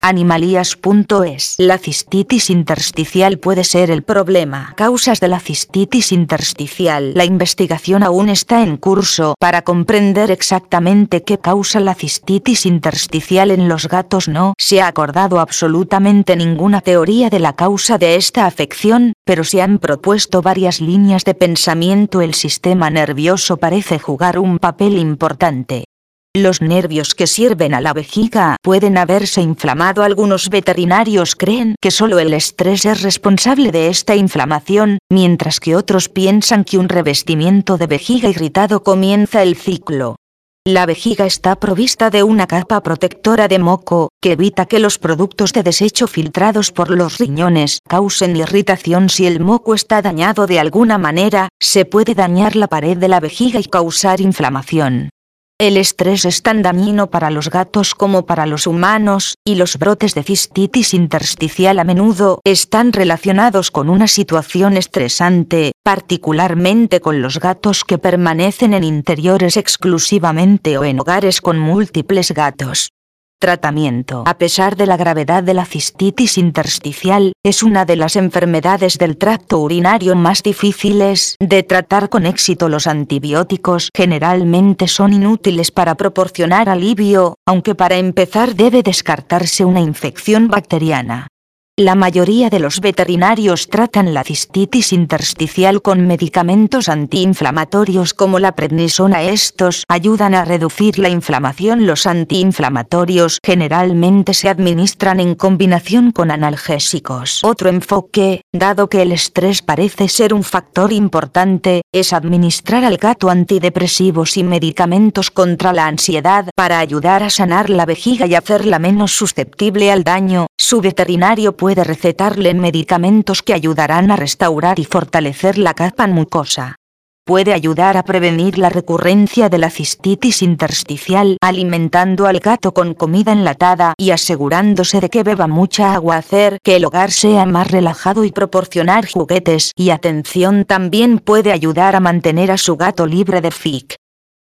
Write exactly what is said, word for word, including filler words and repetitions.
Animalías punto es. La cistitis intersticial puede ser el problema. Causas de la cistitis intersticial. La investigación aún está en curso para comprender exactamente qué causa la cistitis intersticial en los gatos. No se ha acordado absolutamente ninguna teoría de la causa de esta afección, pero se han propuesto varias líneas de pensamiento. El sistema nervioso parece jugar un papel importante. Los nervios que sirven a la vejiga pueden haberse inflamado. Algunos veterinarios creen que solo el estrés es responsable de esta inflamación, mientras que otros piensan que un revestimiento de vejiga irritado comienza el ciclo. La vejiga está provista de una capa protectora de moco, que evita que los productos de desecho filtrados por los riñones causen irritación. Si el moco está dañado de alguna manera, se puede dañar la pared de la vejiga y causar inflamación. El estrés es tan dañino para los gatos como para los humanos, y los brotes de cistitis intersticial a menudo están relacionados con una situación estresante, particularmente con los gatos que permanecen en interiores exclusivamente o en hogares con múltiples gatos. Tratamiento. A pesar de la gravedad de la cistitis intersticial, es una de las enfermedades del tracto urinario más difíciles de tratar con éxito. Los antibióticos generalmente son inútiles para proporcionar alivio, aunque para empezar debe descartarse una infección bacteriana. La mayoría de los veterinarios tratan la cistitis intersticial con medicamentos antiinflamatorios como la prednisona. Estos ayudan a reducir la inflamación. Los antiinflamatorios generalmente se administran en combinación con analgésicos. Otro enfoque, dado que el estrés parece ser un factor importante, es administrar al gato antidepresivos y medicamentos contra la ansiedad para ayudar a sanar la vejiga y hacerla menos susceptible al daño. Su veterinario puede recetarle medicamentos que ayudarán a restaurar y fortalecer la capa mucosa. Puede ayudar a prevenir la recurrencia de la cistitis intersticial alimentando al gato con comida enlatada y asegurándose de que beba mucha agua. Hacer que el hogar sea más relajado y proporcionar juguetes y atención también puede ayudar a mantener a su gato libre de tic.